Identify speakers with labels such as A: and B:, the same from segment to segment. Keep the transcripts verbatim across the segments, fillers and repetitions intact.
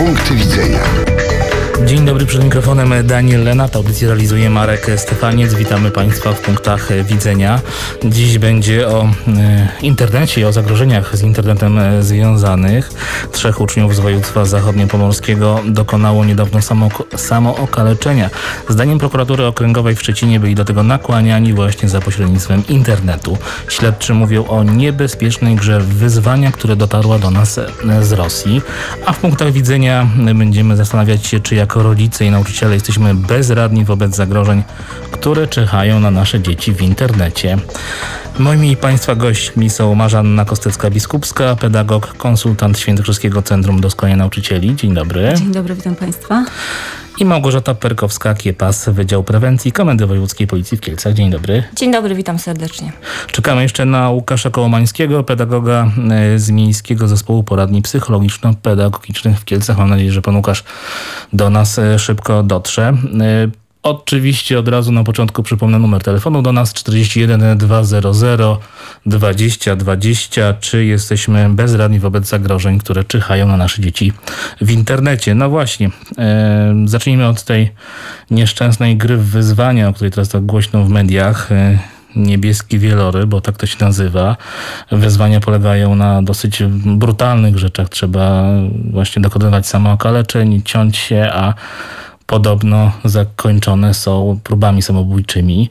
A: Punkty widzenia.
B: Dzień dobry, przed mikrofonem Daniel Lenart, audycję realizuje Marek Stefaniec. Witamy Państwa w punktach widzenia. Dziś będzie o e, internecie i o zagrożeniach z internetem e, związanych. Trzech uczniów z województwa zachodniopomorskiego dokonało niedawno samo, samookaleczenia. Zdaniem prokuratury okręgowej w Szczecinie byli do tego nakłaniani właśnie za pośrednictwem internetu. Śledczy mówią o niebezpiecznej grze wyzwania, które dotarła do nas e, z Rosji. A w punktach widzenia będziemy zastanawiać się, czy jako rodzice i nauczyciele jesteśmy bezradni wobec zagrożeń, które czyhają na nasze dzieci w internecie. Moimi i Państwa gośćmi są Marzanna Kostecka-Biskupska, pedagog, konsultant Świętokrzyskiego Centrum Doskonalenia Nauczycieli. Dzień dobry.
C: Dzień dobry, witam Państwa.
B: I Małgorzata Perkowska-Kiepas, Wydział Prewencji Komendy Wojewódzkiej Policji w Kielcach. Dzień dobry.
D: Dzień dobry, witam serdecznie.
B: Czekamy jeszcze na Łukasza Kołomańskiego, pedagoga z Miejskiego Zespołu Poradni Psychologiczno-Pedagogicznych w Kielcach. Mam nadzieję, że pan Łukasz do nas szybko dotrze. Oczywiście od razu na początku przypomnę numer telefonu do nas czterdzieści jeden dwieście dwadzieścia dwadzieścia. Czy jesteśmy bezradni wobec zagrożeń, które czyhają na nasze dzieci w internecie? No właśnie, e, zacznijmy od tej nieszczęsnej gry wyzwania, o której teraz tak głośno w mediach. E, Niebieski wieloryb, bo tak to się nazywa. Wyzwania polegają na dosyć brutalnych rzeczach. Trzeba właśnie dokonywać samookaleczeń, ciąć się, a podobno zakończone są próbami samobójczymi.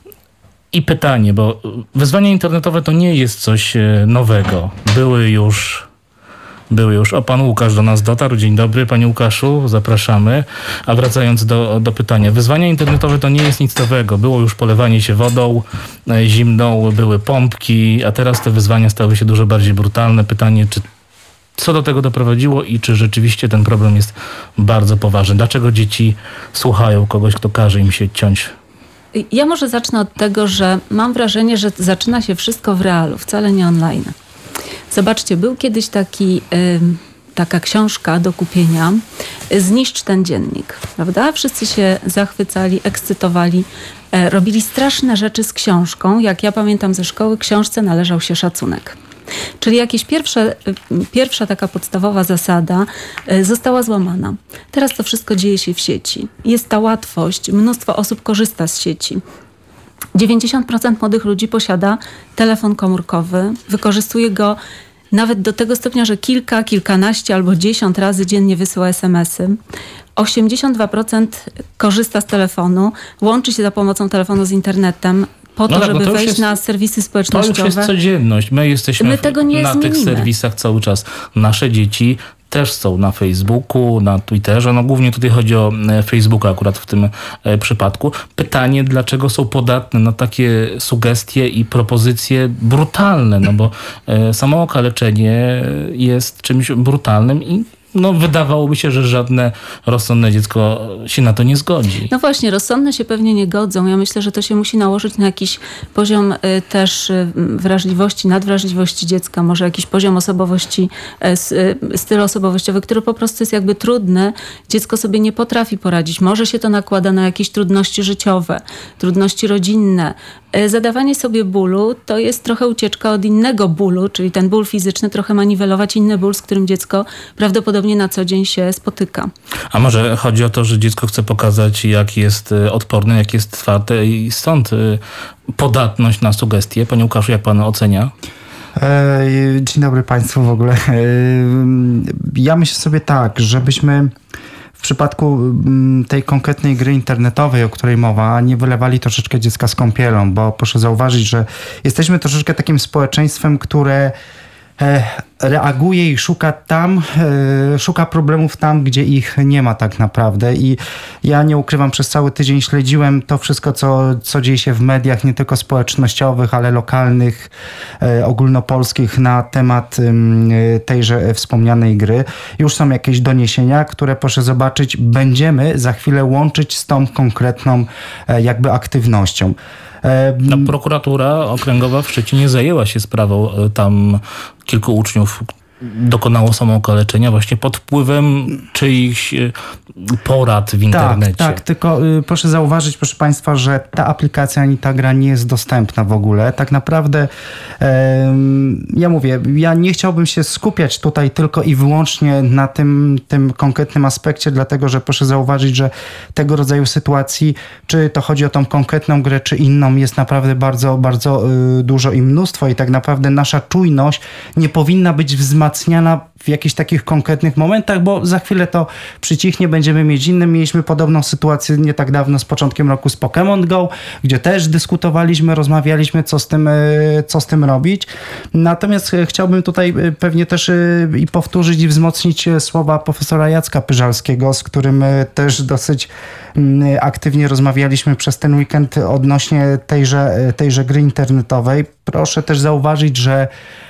B: I pytanie, bo wyzwania internetowe to nie jest coś nowego. Były już, były już. O, pan Łukasz do nas dotarł. Dzień dobry, panie Łukaszu, zapraszamy. A wracając do, do pytania. Wyzwania internetowe to nie jest nic nowego. Było już polewanie się wodą zimną, były pompki, a teraz te wyzwania stały się dużo bardziej brutalne. Pytanie, czy co do tego doprowadziło i czy rzeczywiście ten problem jest bardzo poważny? Dlaczego dzieci słuchają kogoś, kto każe im się ciąć?
C: Ja może zacznę od tego, że mam wrażenie, że zaczyna się wszystko w realu, wcale nie online. Zobaczcie, był kiedyś taki, y, taka książka do kupienia, Zniszcz ten dziennik, prawda? Wszyscy się zachwycali, ekscytowali, e, robili straszne rzeczy z książką. Jak ja pamiętam ze szkoły, książce należał się szacunek. Czyli jakieś pierwsze, pierwsza taka podstawowa zasada została złamana. Teraz to wszystko dzieje się w sieci. Jest ta łatwość, mnóstwo osób korzysta z sieci. dziewięćdziesiąt procent młodych ludzi posiada telefon komórkowy, wykorzystuje go nawet do tego stopnia, że kilka, kilkanaście albo dziesiąt razy dziennie wysyła es em esy. osiemdziesiąt dwa procent korzysta z telefonu, łączy się za pomocą telefonu z internetem, po to, no tak, żeby no to wejść jest, na serwisy społecznościowe.
B: To już jest codzienność. My jesteśmy
C: My tego nie
B: na
C: zmienimy.
B: tych serwisach cały czas. Nasze dzieci też są na Facebooku, na Twitterze. No głównie tutaj chodzi o Facebooka akurat w tym e, przypadku. Pytanie, dlaczego są podatne na takie sugestie i propozycje brutalne? No bo e, samookaleczenie jest czymś brutalnym i no wydawałoby się, że żadne rozsądne dziecko się na to nie zgodzi.
C: No właśnie, rozsądne się pewnie nie godzą. Ja myślę, że to się musi nałożyć na jakiś poziom y, też y, wrażliwości, nadwrażliwości dziecka, może jakiś poziom osobowości, y, styl osobowościowy, który po prostu jest jakby trudny. Dziecko sobie nie potrafi poradzić. Może się to nakłada na jakieś trudności życiowe, trudności rodzinne. Y, zadawanie sobie bólu to jest trochę ucieczka od innego bólu, czyli ten ból fizyczny, trochę ma niwelować inny ból, z którym dziecko prawdopodobnie na co dzień się spotyka.
B: A może chodzi o to, że dziecko chce pokazać, jak jest odporne, jak jest twarde i stąd podatność na sugestie. Panie Łukaszu, jak pan ocenia?
E: Dzień dobry Państwu w ogóle. Ja myślę sobie tak, żebyśmy w przypadku tej konkretnej gry internetowej, o której mowa, nie wylewali troszeczkę dziecka z kąpielą, bo proszę zauważyć, że jesteśmy troszeczkę takim społeczeństwem, które reaguje i szuka tam, szuka problemów tam, gdzie ich nie ma tak naprawdę. I ja nie ukrywam, przez cały tydzień śledziłem to wszystko, co, co dzieje się w mediach, nie tylko społecznościowych, ale lokalnych, ogólnopolskich na temat tejże wspomnianej gry. Już są jakieś doniesienia, które proszę zobaczyć, będziemy za chwilę łączyć z tą konkretną jakby aktywnością.
B: No, prokuratura okręgowa w Szczecinie zajęła się sprawą tam kilku uczniów, dokonało samookaleczenia właśnie pod wpływem czyichś porad w internecie.
E: Tak, tak, tylko y, proszę zauważyć, proszę Państwa, że ta aplikacja ani ta gra nie jest dostępna w ogóle. Tak naprawdę y, ja mówię, ja nie chciałbym się skupiać tutaj tylko i wyłącznie na tym, tym konkretnym aspekcie, dlatego że proszę zauważyć, że tego rodzaju sytuacji, czy to chodzi o tą konkretną grę, czy inną, jest naprawdę bardzo, bardzo y, dużo i mnóstwo i tak naprawdę nasza czujność nie powinna być wzmacniana w jakichś takich konkretnych momentach, bo za chwilę to przycichnie, będziemy mieć innym. Mieliśmy podobną sytuację nie tak dawno z początkiem roku z Pokémon Go, gdzie też dyskutowaliśmy, rozmawialiśmy, co z tym, co z tym robić. Natomiast chciałbym tutaj pewnie też i powtórzyć i wzmocnić słowa profesora Jacka Pyżalskiego, z którym też dosyć aktywnie rozmawialiśmy przez ten weekend odnośnie tejże, tejże gry internetowej. Proszę też zauważyć, że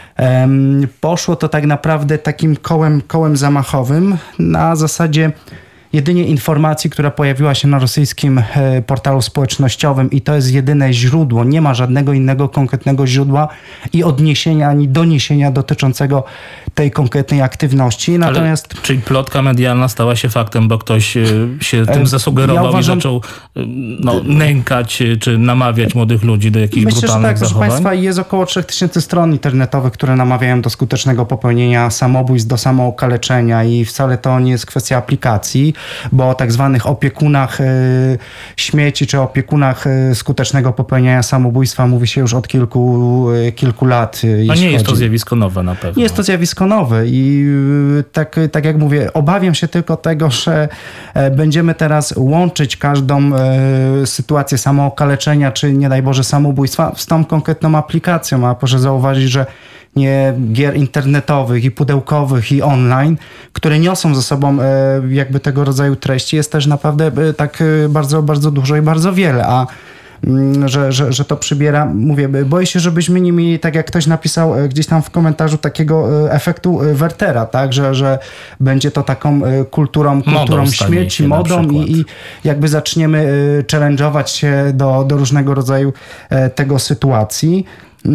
E: poszło to tak naprawdę takim kołem, kołem zamachowym na zasadzie jedynie informacji, która pojawiła się na rosyjskim portalu społecznościowym i to jest jedyne źródło. Nie ma żadnego innego konkretnego źródła i odniesienia ani doniesienia dotyczącego tej konkretnej aktywności. Natomiast...
B: Ale, czyli plotka medialna stała się faktem, bo ktoś się tym zasugerował ja uważam, i zaczął no, nękać czy namawiać młodych ludzi do jakichś
E: myślę,
B: brutalnych
E: że tak,
B: zachowań?
E: Proszę Państwa, jest około trzech tysięcy stron internetowych, które namawiają do skutecznego popełnienia samobójstw, do samookaleczenia i wcale to nie jest kwestia aplikacji, bo o tak zwanych opiekunach y, śmieci czy opiekunach y, skutecznego popełniania samobójstwa mówi się już od kilku, y, kilku lat. Y,
B: A nie jest chodzi. to zjawisko nowe na pewno.
E: Nie jest to zjawisko nowe i y, tak, tak jak mówię, obawiam się tylko tego, że y, będziemy teraz łączyć każdą y, sytuację samookaleczenia czy nie daj Boże samobójstwa z tą konkretną aplikacją, a proszę zauważyć, że nie gier internetowych i pudełkowych i online, które niosą ze sobą jakby tego rodzaju treści, jest też naprawdę tak bardzo, bardzo dużo i bardzo wiele, a że, że, że to przybiera, mówię, boję się, żebyśmy nie mieli, tak jak ktoś napisał gdzieś tam w komentarzu, takiego efektu Wertera, tak, że, że będzie to taką kulturą, kulturą śmieci, modą i, i jakby zaczniemy challenge'ować się do, do różnego rodzaju tego sytuacji.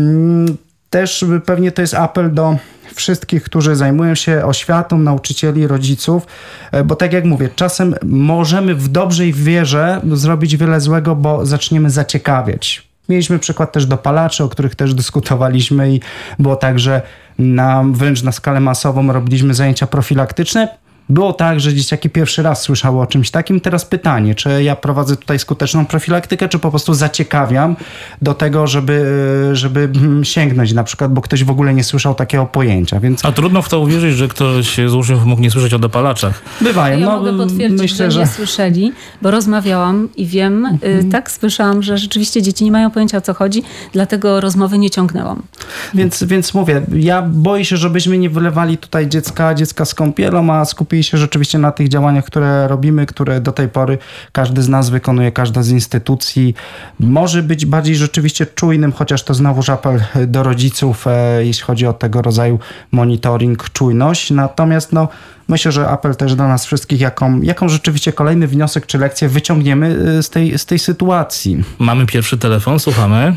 E: Też pewnie to jest apel do wszystkich, którzy zajmują się oświatą, nauczycieli, rodziców, bo tak jak mówię, czasem możemy w dobrej wierze zrobić wiele złego, bo zaczniemy zaciekawiać. Mieliśmy przykład też dopalaczy, o których też dyskutowaliśmy i było tak, że na, wręcz na skalę masową robiliśmy zajęcia profilaktyczne. Było tak, że dzieciaki pierwszy raz słyszały o czymś takim. Teraz pytanie, czy ja prowadzę tutaj skuteczną profilaktykę, czy po prostu zaciekawiam do tego, żeby, żeby sięgnąć na przykład, bo ktoś w ogóle nie słyszał takiego pojęcia. Więc...
B: A trudno w to uwierzyć, że ktoś z uczniów mógł nie słyszeć o dopalaczach.
E: Bywają.
C: Ja
E: no,
C: mogę potwierdzić, myślę, że nie słyszeli, bo rozmawiałam i wiem, mhm. tak słyszałam, że rzeczywiście dzieci nie mają pojęcia, o co chodzi, dlatego rozmowy nie ciągnęłam.
E: Więc, więc mówię, ja boję się, żebyśmy nie wylewali tutaj dziecka, dziecka z kąpielą, a skupili się rzeczywiście na tych działaniach, które robimy, które do tej pory każdy z nas wykonuje, każda z instytucji. Może być bardziej rzeczywiście czujnym, chociaż to znowuż apel do rodziców, e, jeśli chodzi o tego rodzaju monitoring, czujność. Natomiast no, myślę, że apel też do nas wszystkich, jaką, jaką rzeczywiście kolejny wniosek czy lekcję wyciągniemy z tej, z tej sytuacji.
B: Mamy pierwszy telefon, słuchamy.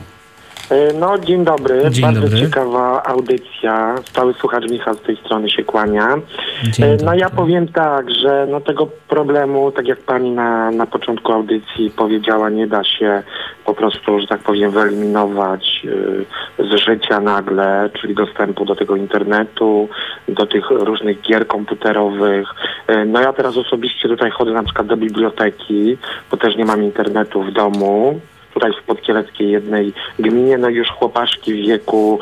A: No, dzień dobry.
B: Dzień
A: Bardzo
B: dobry.
A: ciekawa audycja. Stały słuchacz Michał z tej strony się kłania.
B: Dzień
A: no
B: dobry.
A: ja powiem tak, że no tego problemu, tak jak pani na, na początku audycji powiedziała, nie da się po prostu, że tak powiem, wyeliminować yy, z życia nagle, czyli dostępu do tego internetu, do tych różnych gier komputerowych. Yy, no ja teraz osobiście tutaj chodzę na przykład do biblioteki, bo też nie mam internetu w domu. Tutaj w podkieleckiej jednej gminie, no już chłopaszki w wieku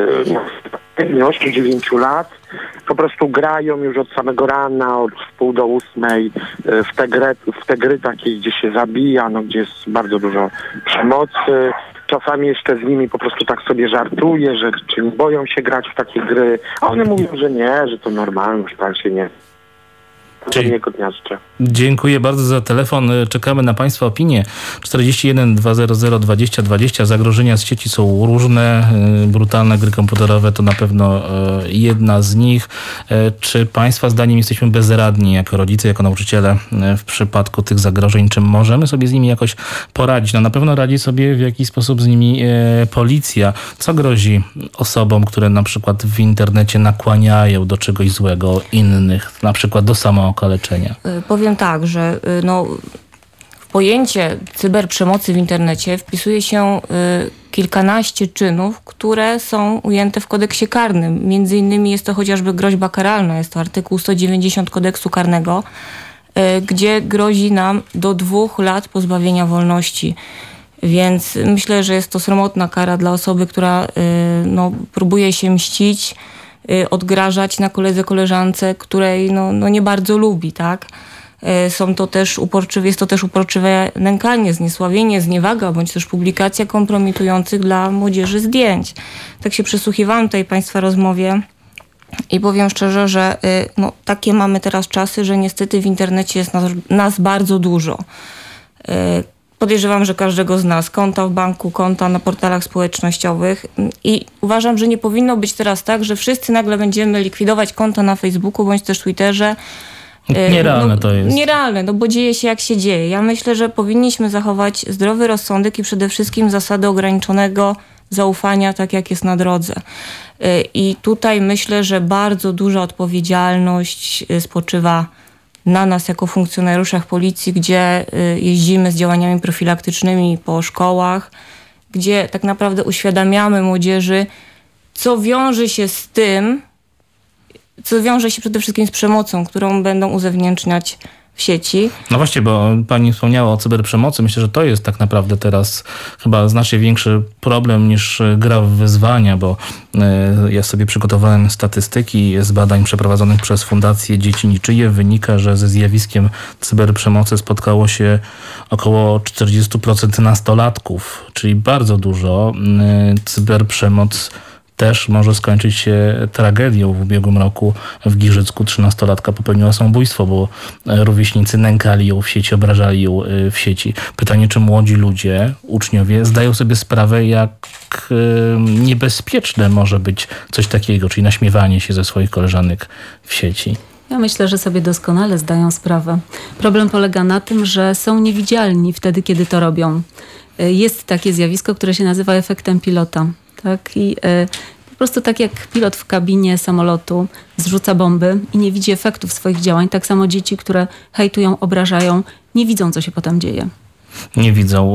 A: osiem dziewięć lat po prostu grają już od samego rana, od wpół do ósmej w te gry, w te gry takie, gdzie się zabija, no gdzie jest bardzo dużo przemocy. Czasami jeszcze z nimi po prostu tak sobie żartuję, że czy boją się grać w takie gry, a one mówią, że nie, że to normalne, że pan się nie... Do miłego dnia życzę.
B: Dziękuję bardzo za telefon. Czekamy na Państwa opinie. czterdzieści jeden dwa zero zero dwadzieścia dwadzieścia. Zagrożenia z sieci są różne. Brutalne gry komputerowe to na pewno jedna z nich. Czy Państwa zdaniem jesteśmy bezradni jako rodzice, jako nauczyciele w przypadku tych zagrożeń? Czy możemy sobie z nimi jakoś poradzić? No na pewno radzi sobie w jakiś sposób z nimi policja. Co grozi osobom, które na przykład w internecie nakłaniają do czegoś złego innych, na przykład do samookaleczenia?
D: Powiem tak, że no, w pojęcie cyberprzemocy w internecie wpisuje się y, kilkanaście czynów, które są ujęte w kodeksie karnym. Między innymi jest to chociażby groźba karalna, jest to artykuł sto dziewięćdziesiąt kodeksu karnego, y, gdzie grozi nam do dwóch lat pozbawienia wolności. Więc myślę, że jest to sromotna kara dla osoby, która y, no, próbuje się mścić, y, odgrażać na koledze, koleżance, której no, no nie bardzo lubi, tak? Y, są to też uporczywe, jest to też uporczywe nękanie, zniesławienie, zniewaga, bądź też publikacja kompromitujących dla młodzieży zdjęć. Tak się przysłuchiwałam tej Państwa rozmowie i powiem szczerze, że y, no, takie mamy teraz czasy, że niestety w internecie jest nas, nas bardzo dużo. Y, Podejrzewam, że każdego z nas, konta w banku, konta na portalach społecznościowych i uważam, że nie powinno być teraz tak, że wszyscy nagle będziemy likwidować konta na Facebooku bądź też Twitterze.
B: Nierealne
D: no,
B: to jest.
D: Nierealne, no bo dzieje się jak się dzieje. Ja myślę, że powinniśmy zachować zdrowy rozsądek i przede wszystkim zasady ograniczonego zaufania, tak jak jest na drodze. I tutaj myślę, że bardzo duża odpowiedzialność spoczywa na nas jako funkcjonariuszach policji, gdzie jeździmy z działaniami profilaktycznymi po szkołach, gdzie tak naprawdę uświadamiamy młodzieży, co wiąże się z tym, co wiąże się przede wszystkim z przemocą, którą będą uzewnętrzniać w sieci. No
B: właśnie, bo pani wspomniała o cyberprzemocy. Myślę, że to jest tak naprawdę teraz chyba znacznie większy problem niż gra w wyzwania, bo ja sobie przygotowałem statystyki z badań przeprowadzonych przez Fundację Dzieci Niczyje. Wynika, że ze zjawiskiem cyberprzemocy spotkało się około czterdzieści procent nastolatków, czyli bardzo dużo. Cyberprzemoc też może skończyć się tragedią. W ubiegłym roku w Giżycku trzynastolatka popełniła samobójstwo, bo rówieśnicy nękali ją w sieci, obrażali ją w sieci. Pytanie, czy młodzi ludzie, uczniowie zdają sobie sprawę, jak niebezpieczne może być coś takiego, czyli naśmiewanie się ze swoich koleżanek w sieci.
C: Ja myślę, że sobie doskonale zdają sprawę. Problem polega na tym, że są niewidzialni wtedy, kiedy to robią. Jest takie zjawisko, które się nazywa efektem pilota. Tak? I y, po prostu tak jak pilot w kabinie samolotu zrzuca bomby i nie widzi efektów swoich działań, tak samo dzieci, które hejtują, obrażają, nie widzą, co się potem dzieje.
B: Nie widzą.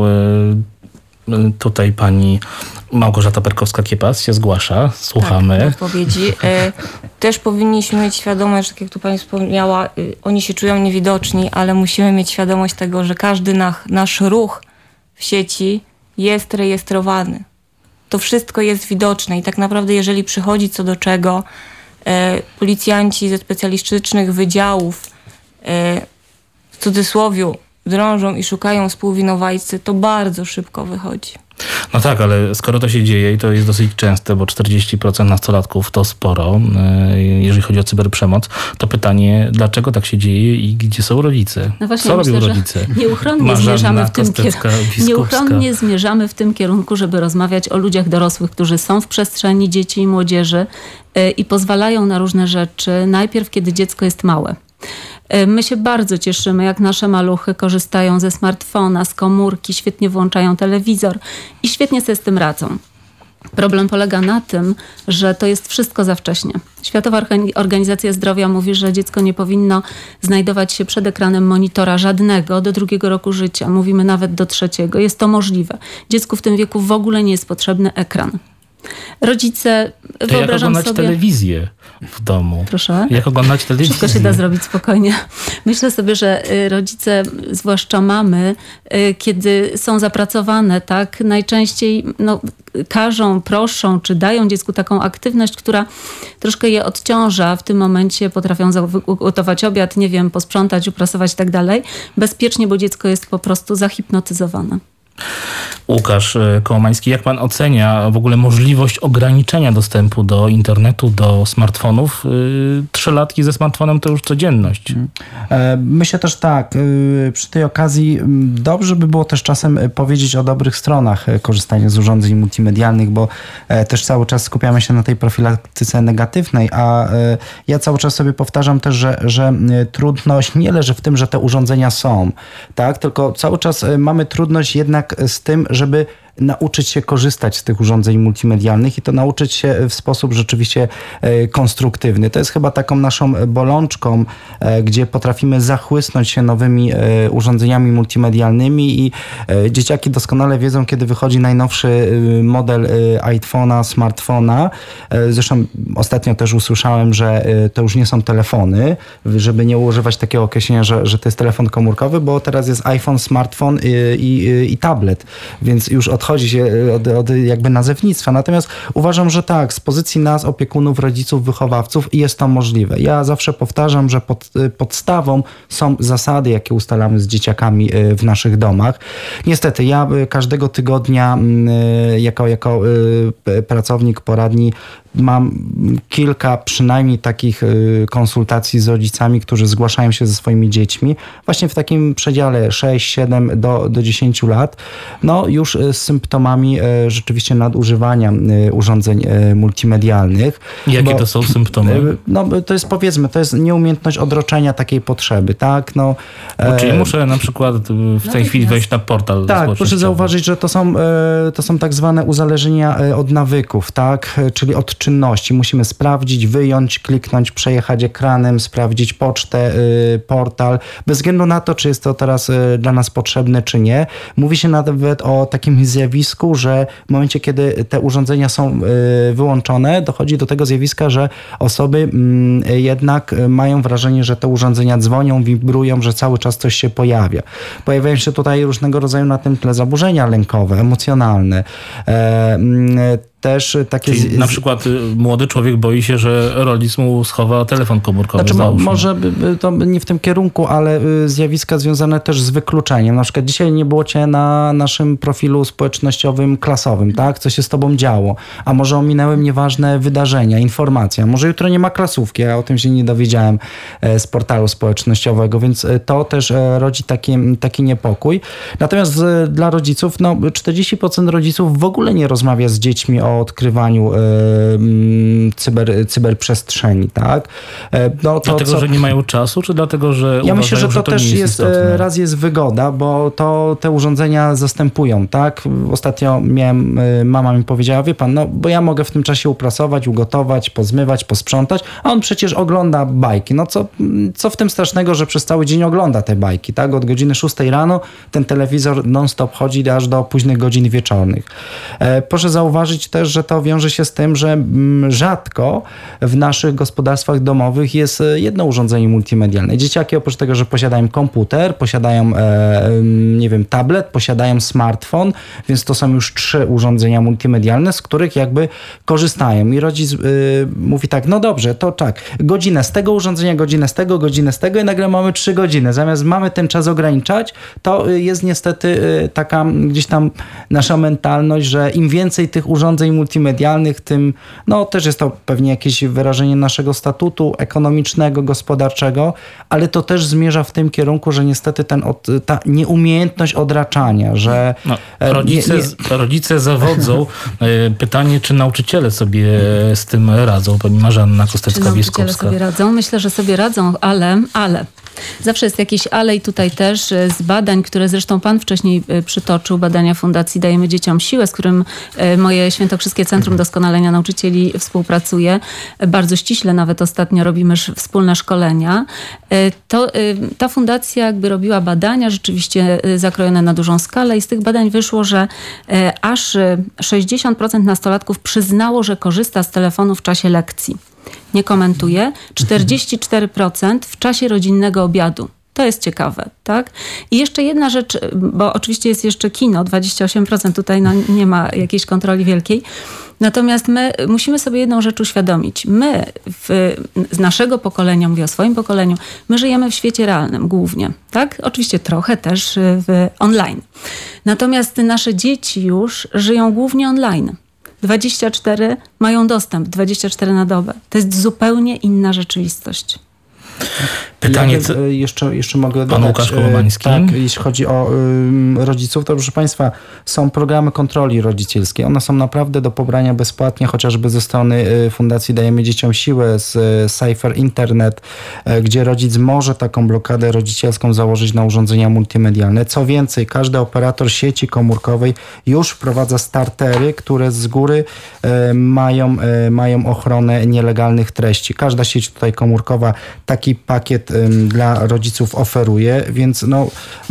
B: Y, tutaj pani Małgorzata Perkowska-Kiepas się zgłasza. Słuchamy.
D: Tak, odpowiedzi. Y, też powinniśmy mieć świadomość, tak jak tu pani wspomniała, y, oni się czują niewidoczni, ale musimy mieć świadomość tego, że każdy na, nasz ruch w sieci jest rejestrowany. To wszystko jest widoczne i tak naprawdę jeżeli przychodzi co do czego, e, policjanci ze specjalistycznych wydziałów e, w cudzysłowiu drążą i szukają współwinowajcy, to bardzo szybko wychodzi.
B: No tak, ale skoro to się dzieje i to jest dosyć częste, bo czterdzieści procent nastolatków to sporo, jeżeli chodzi o cyberprzemoc, to pytanie, dlaczego tak się dzieje i gdzie są rodzice?
C: No właśnie,
B: co
C: myślę,
B: robią rodzice?
C: Nieuchronnie zmierzamy, w tym kier- nieuchronnie zmierzamy w tym kierunku, żeby rozmawiać o ludziach dorosłych, którzy są w przestrzeni dzieci i młodzieży yy, i pozwalają na różne rzeczy, najpierw kiedy dziecko jest małe. My się bardzo cieszymy, jak nasze maluchy korzystają ze smartfona, z komórki, świetnie włączają telewizor i świetnie sobie z tym radzą. Problem polega na tym, że to jest wszystko za wcześnie. Światowa Organizacja Zdrowia mówi, że dziecko nie powinno znajdować się przed ekranem monitora żadnego do drugiego roku życia. Mówimy nawet do trzeciego. Jest to możliwe. Dziecku w tym wieku w ogóle nie jest potrzebny ekran. Rodzice,
B: to
C: wyobrażam
B: jak oglądać
C: sobie...
B: telewizję w domu?
C: Proszę?
B: Jak oglądać telewizję?
C: Wszystko się da zrobić spokojnie. Myślę sobie, że rodzice, zwłaszcza mamy, kiedy są zapracowane, tak, najczęściej no, każą, proszą, czy dają dziecku taką aktywność, która troszkę je odciąża. W tym momencie potrafią ugotować obiad, nie wiem, posprzątać, uprasować i tak dalej. Bezpiecznie, bo dziecko jest po prostu zahipnotyzowane.
B: Łukasz Kołomański, jak pan ocenia w ogóle możliwość ograniczenia dostępu do internetu, do smartfonów? Trzylatki ze smartfonem to już codzienność.
E: Myślę też tak, przy tej okazji dobrze by było też czasem powiedzieć o dobrych stronach korzystania z urządzeń multimedialnych, bo też cały czas skupiamy się na tej profilaktyce negatywnej, a ja cały czas sobie powtarzam też, że, że trudność nie leży w tym, że te urządzenia są, tak? Tylko cały czas mamy trudność jednak z tym, żeby nauczyć się korzystać z tych urządzeń multimedialnych i to nauczyć się w sposób rzeczywiście konstruktywny. To jest chyba taką naszą bolączką, gdzie potrafimy zachłysnąć się nowymi urządzeniami multimedialnymi i dzieciaki doskonale wiedzą, kiedy wychodzi najnowszy model iPhone'a, smartfona. Zresztą ostatnio też usłyszałem, że to już nie są telefony, żeby nie używać takiego określenia, że, że to jest telefon komórkowy, bo teraz jest iPhone, smartfon i, i, i tablet, więc już od odchodzi się od, od jakby nazewnictwa. Natomiast uważam, że tak, z pozycji nas, opiekunów, rodziców, wychowawców jest to możliwe. Ja zawsze powtarzam, że pod, podstawą są zasady, jakie ustalamy z dzieciakami w naszych domach. Niestety, ja każdego tygodnia jako, jako pracownik poradni mam kilka przynajmniej takich konsultacji z rodzicami, którzy zgłaszają się ze swoimi dziećmi właśnie w takim przedziale sześć, siedem do, do dziesięciu lat, no już z symptomami rzeczywiście nadużywania urządzeń multimedialnych.
B: Jakie
E: bo,
B: to są symptomy?
E: No to jest, powiedzmy, to jest nieumiejętność odroczenia takiej potrzeby, tak? No,
B: no, czyli muszę na przykład w tej no chwili wejść na portal.
E: Tak, proszę zauważyć, że to są, to są tak zwane uzależnienia od nawyków, tak? Czyli od czynności. Musimy sprawdzić, wyjąć, kliknąć, przejechać ekranem, sprawdzić pocztę, portal. Bez względu na to, czy jest to teraz dla nas potrzebne, czy nie. Mówi się nawet o takim zjawisku, że w momencie, kiedy te urządzenia są wyłączone, dochodzi do tego zjawiska, że osoby jednak mają wrażenie, że te urządzenia dzwonią, wibrują, że cały czas coś się pojawia. Pojawiają się tutaj różnego rodzaju na tym tle zaburzenia lękowe, emocjonalne. Też takie
B: Czyli
E: z...
B: na przykład młody człowiek boi się, że rodzic mu schowa telefon komórkowy.
E: Znaczy, mo- może to nie w tym kierunku, ale zjawiska związane też z wykluczeniem. Na przykład dzisiaj nie było cię na naszym profilu społecznościowym, klasowym, tak? Co się z tobą działo? A może ominęły mnie ważne wydarzenia, informacja. Może jutro nie ma klasówki, ja o tym się nie dowiedziałem z portalu społecznościowego, więc to też rodzi taki, taki niepokój. Natomiast dla rodziców, no czterdzieści procent rodziców w ogóle nie rozmawia z dziećmi o odkrywaniu y, cyber, cyberprzestrzeni, tak? No, to,
B: dlatego,
E: co...
B: że nie mają czasu, czy dlatego, że
E: Ja
B: uważają,
E: myślę, że to,
B: że to
E: też
B: nie jest,
E: jest,
B: istotne?
E: raz jest wygoda, bo to te urządzenia zastępują, tak? Ostatnio miałem, mama mi powiedziała, wie pan, no bo ja mogę w tym czasie uprasować, ugotować, pozmywać, posprzątać, a on przecież ogląda bajki. No co, co w tym strasznego, że przez cały dzień ogląda te bajki, tak? Od godziny szóstej rano ten telewizor non-stop chodzi aż do późnych godzin wieczornych. E, proszę zauważyć też, że to wiąże się z tym, że rzadko w naszych gospodarstwach domowych jest jedno urządzenie multimedialne. Dzieciaki oprócz tego, że posiadają komputer, posiadają e, nie wiem, tablet, posiadają smartfon, więc to są już trzy urządzenia multimedialne, z których jakby korzystają. I rodzic y, mówi tak, no dobrze, to tak, godzinę z tego urządzenia, godzinę z tego, godzinę z tego i nagle mamy trzy godziny. Zamiast mamy ten czas ograniczać, to jest niestety y, taka gdzieś tam nasza mentalność, że im więcej tych urządzeń multimedialnych, tym no też jest to pewnie jakieś wyrażenie naszego statutu ekonomicznego, gospodarczego, ale to też zmierza w tym kierunku, że niestety ten od, ta nieumiejętność odraczania, że...
B: No, rodzice, nie, nie... rodzice zawodzą. Pytanie, czy nauczyciele sobie z tym radzą? Pani Marzanna Kostecka-Bieskupska.
C: Czy nauczyciele sobie radzą? Myślę, że sobie radzą, ale, ale. Zawsze jest jakieś ale i tutaj też z badań, które zresztą pan wcześniej przytoczył, badania Fundacji Dajemy Dzieciom Siłę, z którym moje Świętokrzyskie Centrum Doskonalenia Nauczycieli współpracuje. Bardzo ściśle nawet ostatnio robimy wspólne szkolenia. To, ta fundacja jakby robiła badania rzeczywiście zakrojone na dużą skalę i z tych badań wyszło, że aż sześćdziesiąt procent nastolatków przyznało, że korzysta z telefonu w czasie lekcji. Nie komentuje. czterdzieści cztery procent w czasie rodzinnego obiadu. To jest ciekawe, tak? I jeszcze jedna rzecz, bo oczywiście jest jeszcze kino, dwadzieścia osiem procent tutaj no, nie ma jakiejś kontroli wielkiej. Natomiast my musimy sobie jedną rzecz uświadomić. My w, z naszego pokolenia, mówię o swoim pokoleniu, my żyjemy w świecie realnym głównie, tak? Oczywiście trochę też w online. Natomiast nasze dzieci już żyją głównie online. dwadzieścia cztery mają dostęp, dwadzieścia cztery na dobę. To jest zupełnie inna rzeczywistość.
B: Pytanie,
E: ja
B: co...
E: jeszcze, jeszcze mogę
B: Pan
E: dodać.
B: Łukasz Kołomański.
E: Tak, jeśli chodzi o y, rodziców, to proszę Państwa, są programy kontroli rodzicielskiej. One są naprawdę do pobrania bezpłatnie, chociażby ze strony Fundacji Dajemy Dzieciom Siłę, z Safer Internet, y, gdzie rodzic może taką blokadę rodzicielską założyć na urządzenia multimedialne. Co więcej, każdy operator sieci komórkowej już wprowadza startery, które z góry y, mają, y, mają ochronę nielegalnych treści. Każda sieć tutaj komórkowa taki pakiet dla rodziców oferuje, więc no,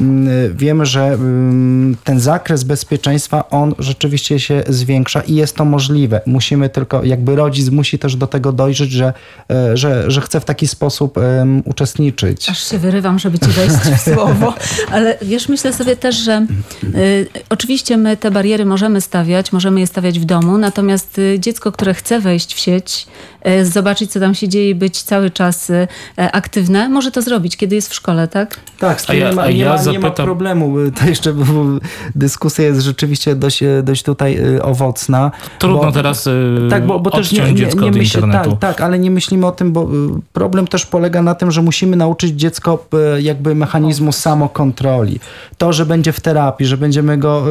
E: wiemy, że ten zakres bezpieczeństwa, on rzeczywiście się zwiększa i jest to możliwe. Musimy tylko, jakby rodzic musi też do tego dojrzeć, że, że, że chce w taki sposób um, uczestniczyć.
C: Aż się wyrywam, żeby ci wejść w słowo, ale wiesz, myślę sobie też, że y, oczywiście my te bariery możemy stawiać, możemy je stawiać w domu, natomiast y, dziecko, które chce wejść w sieć, y, zobaczyć, co tam się dzieje i być cały czas y, aktywne, może to zrobić, kiedy jest w szkole, tak?
E: Tak, z tym
B: ja,
E: nie, ma,
B: ja
E: nie, ma,
B: zapytam...
E: nie ma problemu. To jeszcze dyskusja jest rzeczywiście dość, dość tutaj owocna.
B: Trudno
E: bo,
B: teraz
E: tak, bo, bo też nie, nie,
B: dziecko
E: nie
B: od
E: myśl,
B: internetu.
E: tak, tak, ale nie myślimy o tym, bo problem też polega na tym, że musimy nauczyć dziecko jakby mechanizmu samokontroli. To, że będzie w terapii, że będziemy go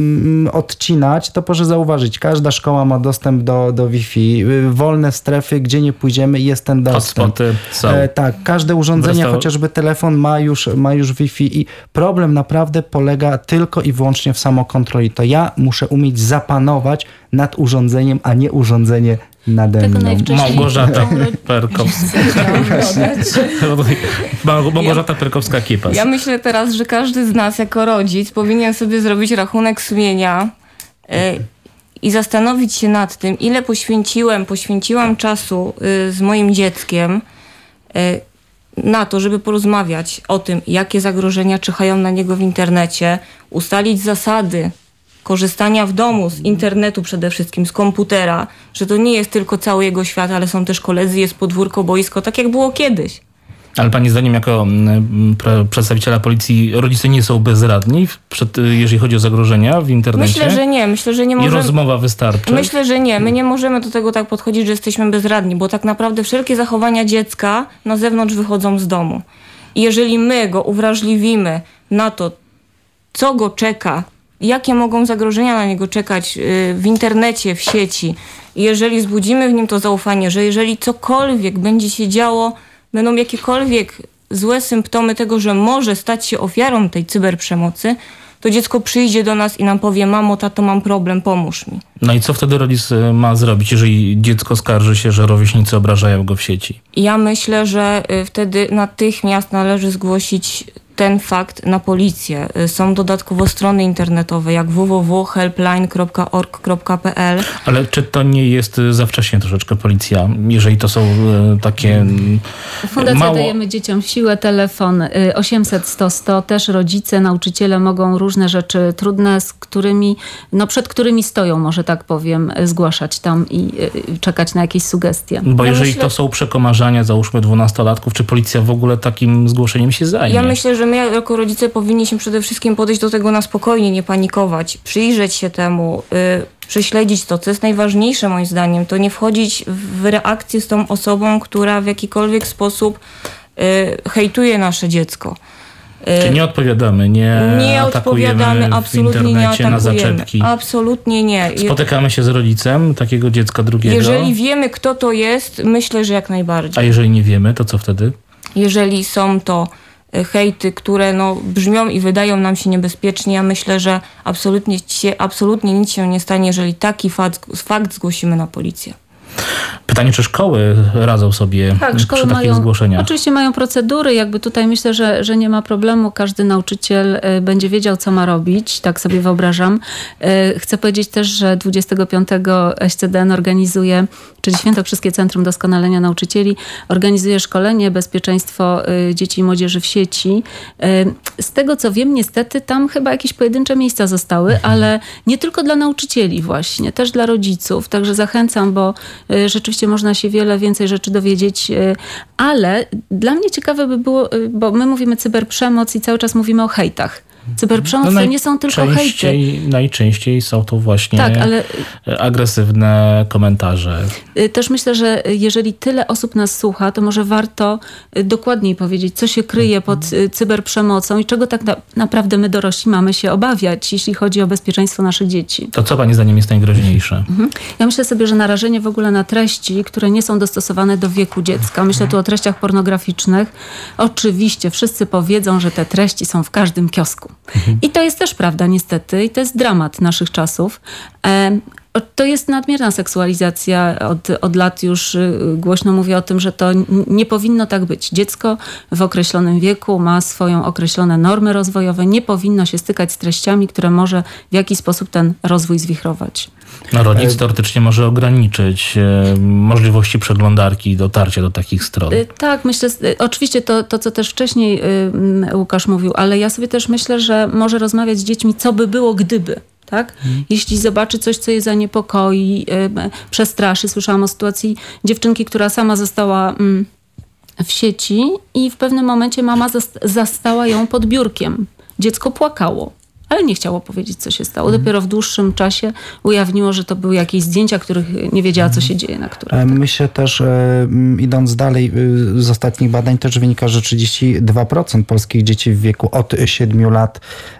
E: y, odcinać, to proszę zauważyć, każda szkoła ma dostęp do, do Wi-Fi, wolne strefy, gdzie nie pójdziemy i jest ten dostęp.
B: Hotspoty są.
E: E, tak, każde urządzenie,
B: Wrastało...
E: chociażby telefon ma już, ma już Wi-Fi i problem naprawdę polega tylko i wyłącznie w samokontroli. To ja muszę umieć zapanować nad urządzeniem, a nie urządzenie nade mną.
B: Małgorzata Perkowska. Małgorzata Perkowska-Kiepas.
D: Ja myślę teraz, że każdy z nas jako rodzic powinien sobie zrobić rachunek sumienia y, i zastanowić się nad tym, ile poświęciłem, poświęciłam czasu y, z moim dzieckiem y, na to, żeby porozmawiać o tym, jakie zagrożenia czyhają na niego w internecie, ustalić zasady korzystania w domu z internetu, przede wszystkim z komputera, że to nie jest tylko cały jego świat, ale są też koledzy, jest podwórko, boisko, tak jak było kiedyś.
B: Ale pani zdaniem jako pre, przedstawiciela policji rodzice nie są bezradni, przed, jeżeli chodzi o zagrożenia w internecie?
D: Myślę, że nie. Myślę, że nie możemy...
B: I rozmowa wystarczy?
D: Myślę, że nie. My nie możemy do tego tak podchodzić, że jesteśmy bezradni, bo tak naprawdę wszelkie zachowania dziecka na zewnątrz wychodzą z domu. I jeżeli my go uwrażliwimy na to, co go czeka, jakie mogą zagrożenia na niego czekać w internecie, w sieci, i jeżeli zbudzimy w nim to zaufanie, że jeżeli cokolwiek będzie się działo, będą jakiekolwiek złe symptomy tego, że może stać się ofiarą tej cyberprzemocy, to dziecko przyjdzie do nas i nam powie: mamo, tato, mam problem, pomóż mi.
B: No i co wtedy rodzic ma zrobić, jeżeli dziecko skarży się, że rówieśnicy obrażają go w sieci?
D: Ja myślę, że wtedy natychmiast należy zgłosić ten fakt na policję. Są dodatkowo strony internetowe jak w w w kropka helpline kropka org kropka p l.
B: Ale czy to nie jest za wcześnie troszeczkę policja, jeżeli to są takie
C: Fundacja
B: mało...
C: Dajemy Dzieciom Siłę, telefon osiemset sto sto. Też rodzice, nauczyciele mogą różne rzeczy trudne, z którymi, no przed którymi stoją, może tak powiem, zgłaszać tam i czekać na jakieś sugestie.
B: Bo
D: ja
B: jeżeli
D: myślę...
B: to są przekomarzania, załóżmy dwunastolatków, czy policja w ogóle takim zgłoszeniem się zajmie?
D: Ja myślę, że my jako rodzice powinniśmy przede wszystkim podejść do tego na spokojnie, nie panikować, przyjrzeć się temu, yy, prześledzić to, co jest najważniejsze moim zdaniem, to nie wchodzić w reakcję z tą osobą, która w jakikolwiek sposób yy, hejtuje nasze dziecko. Yy,
B: Czy nie odpowiadamy, nie,
D: nie
B: atakujemy
D: odpowiadamy,
B: w
D: absolutnie nie
B: internecie na
D: atakujemy.
B: zaczepki?
D: Absolutnie nie.
B: Spotykamy się z rodzicem takiego dziecka drugiego?
D: Jeżeli wiemy, kto to jest, myślę, że jak najbardziej.
B: A jeżeli nie wiemy, to co wtedy?
D: Jeżeli są to hejty, które no, brzmią i wydają nam się niebezpiecznie, ja myślę, że absolutnie, się, absolutnie nic się nie stanie, jeżeli taki fakt, fakt zgłosimy na policję.
B: Pytanie, czy szkoły radzą sobie
C: tak,
B: przy
C: szkoły
B: takich
C: mają,
B: zgłoszeniach?
C: Oczywiście mają procedury, jakby tutaj myślę, że, że nie ma problemu. Każdy nauczyciel y, będzie wiedział, co ma robić, tak sobie wyobrażam. Y, chcę powiedzieć też, że dwudziestego piątego S C D N organizuje, czyli Świętokrzyskie Centrum Doskonalenia Nauczycieli, organizuje szkolenie Bezpieczeństwo y, Dzieci i Młodzieży w sieci. Y, z tego, co wiem, niestety tam chyba jakieś pojedyncze miejsca zostały, mhm. ale nie tylko dla nauczycieli właśnie, też dla rodziców. Także zachęcam, bo y, rzeczywiście można się wiele więcej rzeczy dowiedzieć, ale dla mnie ciekawe by było, bo my mówimy cyberprzemoc i cały czas mówimy o hejtach. Cyberprzemoc
B: no
C: to nie są tylko hejty.
B: Najczęściej są to właśnie
C: tak, ale
B: agresywne komentarze.
C: Też myślę, że jeżeli tyle osób nas słucha, to może warto dokładniej powiedzieć, co się kryje pod cyberprzemocą i czego tak na, naprawdę my dorośli mamy się obawiać, jeśli chodzi o bezpieczeństwo naszych dzieci.
B: To co pani zdaniem jest najgroźniejsze?
C: Mhm. Ja myślę sobie, że narażenie w ogóle na treści, które nie są dostosowane do wieku dziecka. Myślę tu o treściach pornograficznych. Oczywiście wszyscy powiedzą, że te treści są w każdym kiosku. Mhm. I to jest też prawda niestety i to jest dramat naszych czasów. E, to jest nadmierna seksualizacja. Od, od lat już głośno mówię o tym, że to nie powinno tak być. Dziecko w określonym wieku ma swoją określone normy rozwojowe. Nie powinno się stykać z treściami, które może w jakiś sposób ten rozwój zwichrować.
B: No, rodzic teoretycznie może ograniczyć e, możliwości przeglądarki i dotarcia do takich stron.
C: Tak, myślę, oczywiście to, to co też wcześniej y, Łukasz mówił, ale ja sobie też myślę, że może rozmawiać z dziećmi, co by było gdyby. Tak? Hmm. Jeśli zobaczy coś, co je zaniepokoi, y, przestraszy. Słyszałam o sytuacji dziewczynki, która sama została y, w sieci i w pewnym momencie mama zast- zastała ją pod biurkiem. Dziecko płakało, ale nie chciało powiedzieć, co się stało. Hmm. Dopiero w dłuższym czasie ujawniło, że to były jakieś zdjęcia, których nie wiedziała, co się dzieje na których. Tak.
E: Myślę też, idąc dalej, z ostatnich badań też wynika, że trzydzieści dwa procent polskich dzieci w wieku od siedmiu lat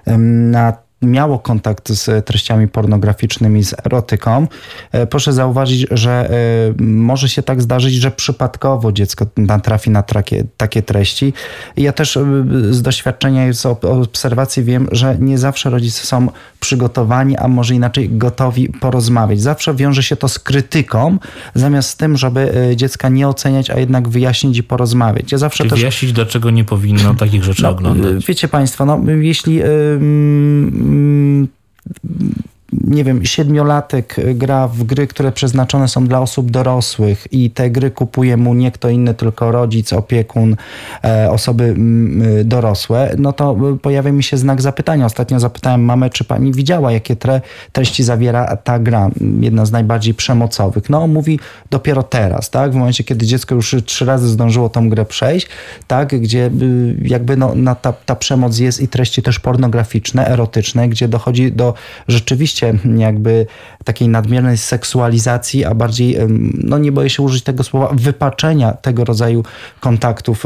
E: na miało kontakt z treściami pornograficznymi, z erotyką. Proszę zauważyć, że może się tak zdarzyć, że przypadkowo dziecko natrafi na takie, takie treści. Ja też z doświadczenia i z obserwacji wiem, że nie zawsze rodzice są przygotowani, a może inaczej gotowi porozmawiać. Zawsze wiąże się to z krytyką, zamiast z tym, żeby dziecka nie oceniać, a jednak wyjaśnić i porozmawiać. Ja zawsze
B: Czyli
E: też...
B: wyjaśnić, dlaczego nie powinno takich rzeczy
E: no,
B: oglądać.
E: Wiecie państwo, no jeśli... Yy, nie wiem, siedmiolatek gra w gry, które przeznaczone są dla osób dorosłych i te gry kupuje mu nie kto inny, tylko rodzic, opiekun, e, osoby m, dorosłe, no to pojawia mi się znak zapytania. Ostatnio zapytałem mamę, czy pani widziała, jakie tre, treści zawiera ta gra, jedna z najbardziej przemocowych. No, mówi dopiero teraz, tak? W momencie, kiedy dziecko już trzy razy zdążyło tą grę przejść, tak? Gdzie jakby no, na ta, ta przemoc jest i treści też pornograficzne, erotyczne, gdzie dochodzi do rzeczywiście jakby takiej nadmiernej seksualizacji, a bardziej, no nie boję się użyć tego słowa, wypaczenia tego rodzaju kontaktów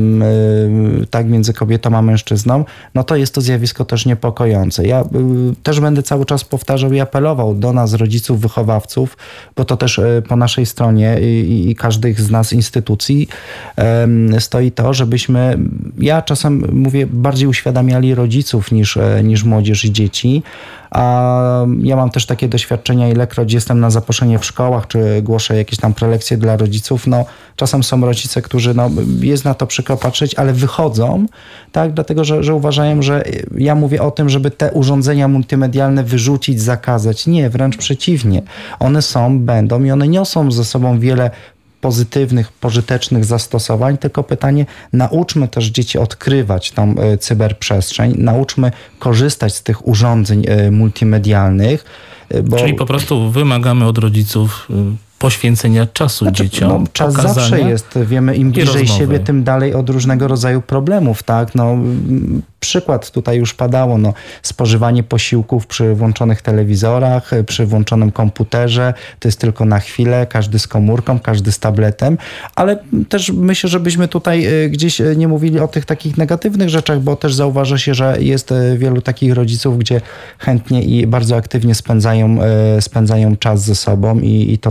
E: tak między kobietą a mężczyzną, no to jest to zjawisko też niepokojące. Ja też będę cały czas powtarzał i apelował do nas, rodziców, wychowawców, bo to też po naszej stronie i, i każdej z nas instytucji stoi to, żebyśmy, ja czasem mówię, bardziej uświadamiali rodziców niż, niż młodzież i dzieci. A ja mam też takie doświadczenia, ilekroć jestem na zaproszenie w szkołach, czy głoszę jakieś tam prelekcje dla rodziców, no czasem są rodzice, którzy, no jest na to przykro patrzeć, ale wychodzą, tak, dlatego, że, że uważają, że ja mówię o tym, żeby te urządzenia multimedialne wyrzucić, zakazać. Nie, wręcz przeciwnie. One są, będą i one niosą ze sobą wiele pozytywnych, pożytecznych zastosowań, tylko pytanie, nauczmy też dzieci odkrywać tą cyberprzestrzeń, nauczmy korzystać z tych urządzeń multimedialnych. Bo...
B: Czyli po prostu wymagamy od rodziców poświęcenia czasu znaczy, dzieciom.
E: No, czas zawsze jest, wiemy, im bliżej siebie, tym dalej od różnego rodzaju problemów, tak? No, przykład tutaj już padało, no, spożywanie posiłków przy włączonych telewizorach, przy włączonym komputerze, to jest tylko na chwilę, każdy z komórką, każdy z tabletem, ale też myślę, żebyśmy tutaj gdzieś nie mówili o tych takich negatywnych rzeczach, bo też zauważa się, że jest wielu takich rodziców, gdzie chętnie i bardzo aktywnie spędzają, spędzają czas ze sobą i, i to też jakby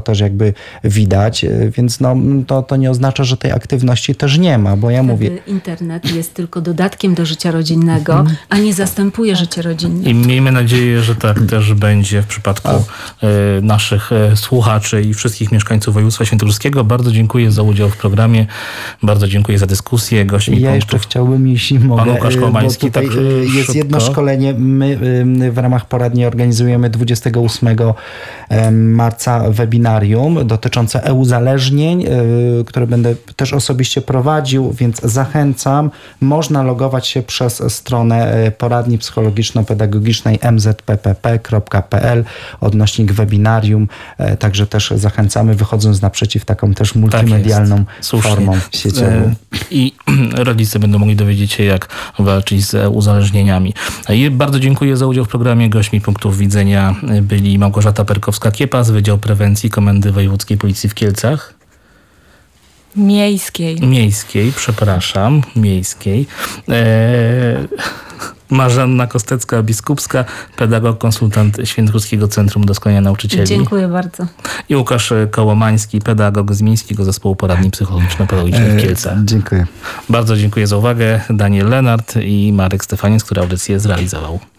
E: jakby widać, więc no, to, to nie oznacza, że tej aktywności też nie ma, bo ja mówię...
C: Internet jest tylko dodatkiem do życia rodzinnego, mhm. a nie zastępuje życie rodzinne.
B: I miejmy nadzieję, że tak też będzie w przypadku a. naszych słuchaczy i wszystkich mieszkańców województwa świętokrzyskiego. Bardzo dziękuję za udział w programie, bardzo dziękuję za dyskusję. Gośćmi
E: ja jeszcze chciałbym, jeśli mogę,
B: pan Łukasz Kołomański,
E: bo tutaj
B: tak
E: jest
B: szybko.
E: jedno szkolenie. My w ramach poradni organizujemy dwudziestego ósmego marca webinarium dotyczące e-uzależnień, które będę też osobiście prowadził, więc zachęcam. Można logować się przez stronę poradni psychologiczno-pedagogicznej m z p p p kropka p l odnośnik webinarium. Także też zachęcamy, wychodząc naprzeciw taką też multimedialną
B: tak
E: formą sieciową.
B: I rodzice będą mogli dowiedzieć się, jak walczyć z uzależnieniami. I bardzo dziękuję za udział w programie. Gośćmi punktów widzenia byli Małgorzata Perkowska-Kiepa z Wydziału Prewencji Komendy Wojewódzkiej Policji w Kielcach.
D: Miejskiej.
B: Miejskiej, przepraszam, miejskiej. Eee, Marzanna Kostecka-Biskupska, pedagog, konsultant Świętokrzyskiego Centrum Doskonalenia Nauczycieli.
C: Dziękuję bardzo.
B: I Łukasz Kołomański, pedagog z Miejskiego Zespołu Poradni Psychologiczno-Pedagogicznej w Kielcach.
E: Eee, dziękuję.
B: Bardzo dziękuję za uwagę. Daniel Lenart i Marek Stefaniec, który audycję zrealizował.